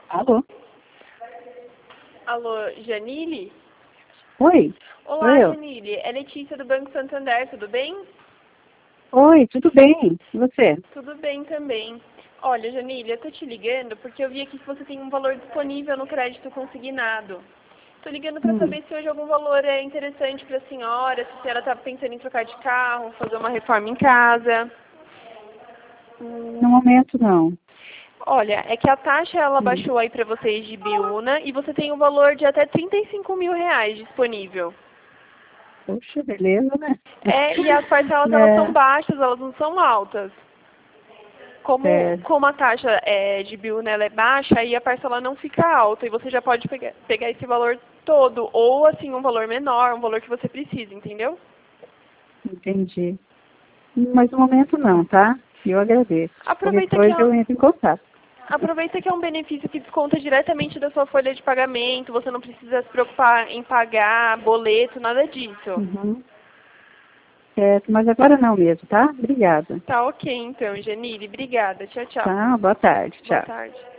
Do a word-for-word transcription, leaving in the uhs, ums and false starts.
Alô? Alô, Janile? Oi? Olá, Sou eu. Janile. É Letícia do Banco Santander, tudo bem? Oi, tudo bem? E você? Tudo bem também. Olha, Janile, eu tô te ligando porque eu vi aqui que você tem um valor disponível no crédito consignado. Tô ligando para Hum, saber se hoje algum valor é interessante para a senhora, se a senhora tá pensando em trocar de carro, fazer uma reforma em casa. no momento, não. Olha, é que a taxa ela Hum. baixou aí para vocês de Biúna e você tem um valor de até trinta e cinco mil reais disponível. Poxa, beleza, né? É, e as parcelas elas são É, baixas, elas não são altas. Como, é, como a taxa é, de Biúna ela é baixa, aí a parcela não fica alta e você já pode pegar, pegar esse valor todo, ou assim, um valor menor, um valor que você precisa, entendeu? entendi. Mas no momento não, tá? Eu agradeço. Qualquer Aproveita que coisa é, eu entro em contato. aproveita que é um benefício que desconta diretamente da sua folha de pagamento, você não precisa se preocupar em pagar boleto, nada disso. Uhum. Certo, mas agora não mesmo, tá? Obrigada. Tá ok então, Janine. Obrigada. Tchau, tchau. Tá, boa tarde. Boa Tchau. tarde.